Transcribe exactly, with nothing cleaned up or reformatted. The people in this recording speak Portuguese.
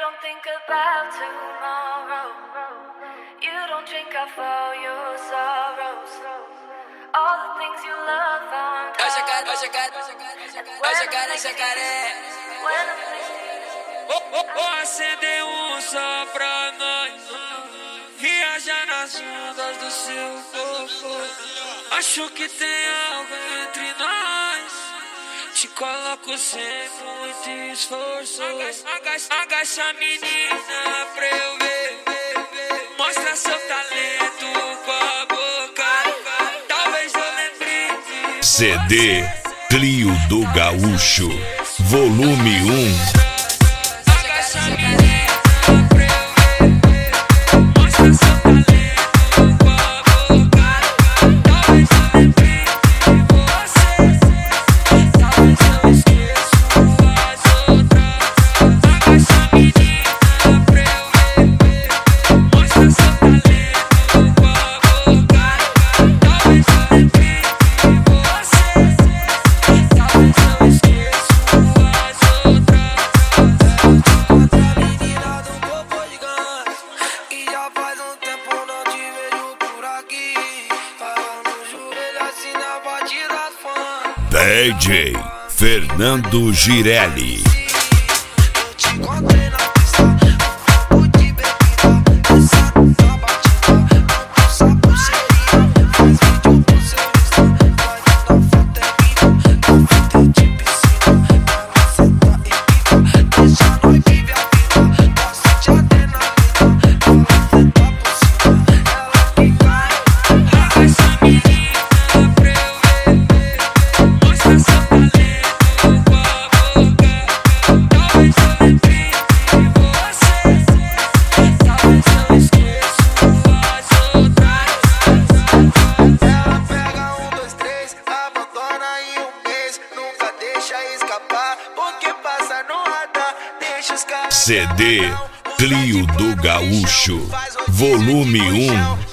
don't think about tomorrow. You don't drink off all your sorrows. All the things you love aren't É o jacaré, é o jacaré, é o jacaré, é o jacaré. Vou acender um só pra nós, viajar nas ondas do seu corpo. Acho que tem algo entre nós, te coloco sem muito esforço. Agacha, agacha menina pra eu ver, mostra seu talento com a boca. Talvez eu lembre de C D Clio do Gaúcho, volume um. D J Fernando Girelli. C D Clio do Gaúcho, volume um.